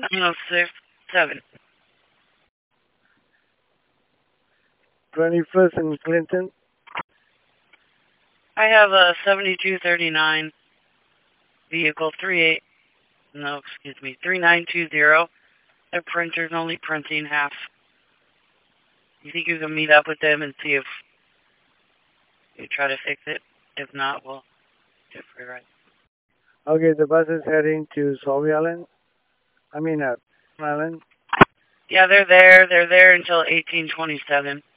906-7. 21st and Clinton. I have a 7239 vehicle 3920. Their printer's only printing half. You think you can meet up with them and see if you try to fix it? If not, we'll do it for you right. Okay, the bus is heading to Solvay Island. Island. Yeah, they're there. They're there until 1827.